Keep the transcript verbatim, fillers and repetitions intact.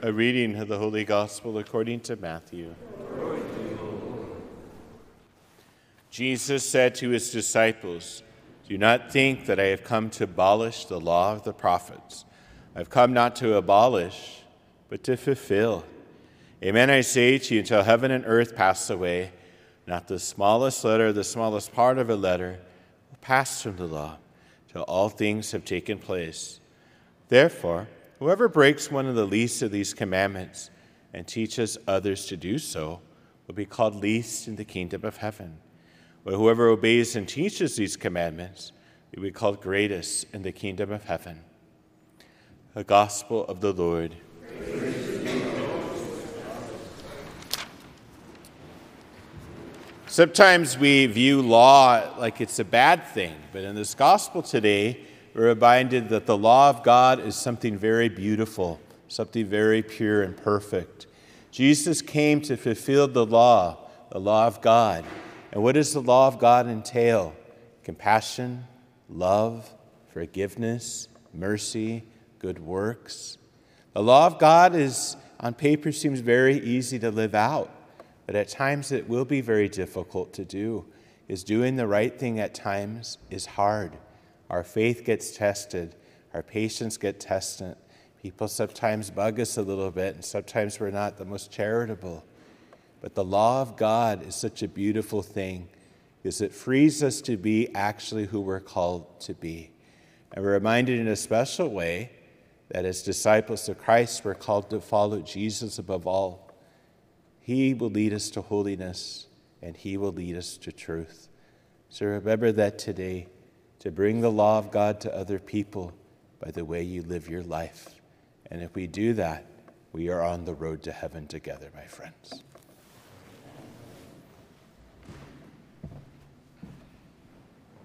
A reading of the Holy Gospel according to Matthew. Jesus said to his disciples, "Do not think that I have come to abolish the law of the prophets. I have come not to abolish, but to fulfill. Amen, I say to you, until heaven and earth pass away, not the smallest letter, the smallest part of a letter, will pass from the law, till all things have taken place. Therefore, whoever breaks one of the least of these commandments and teaches others to do so will be called least in the kingdom of heaven. But whoever obeys and teaches these commandments will be called greatest in the kingdom of heaven." The Gospel of the Lord. Sometimes we view law like it's a bad thing, but in this Gospel today, we're reminded that the law of God is something very beautiful, something very pure and perfect. Jesus came to fulfill the law, the law of God. And what does the law of God entail? Compassion, love, forgiveness, mercy, good works. The law of God is, on paper, seems very easy to live out, but at times it will be very difficult to do. Is doing the right thing at times is hard. Our faith gets tested. Our patience gets tested. People sometimes bug us a little bit, and sometimes we're not the most charitable. But the law of God is such a beautiful thing, because it frees us to be actually who we're called to be. And we're reminded in a special way that as disciples of Christ, we're called to follow Jesus above all. He will lead us to holiness, and he will lead us to truth. So remember that today, to bring the law of God to other people by the way you live your life. And if we do that, we are on the road to heaven together, my friends.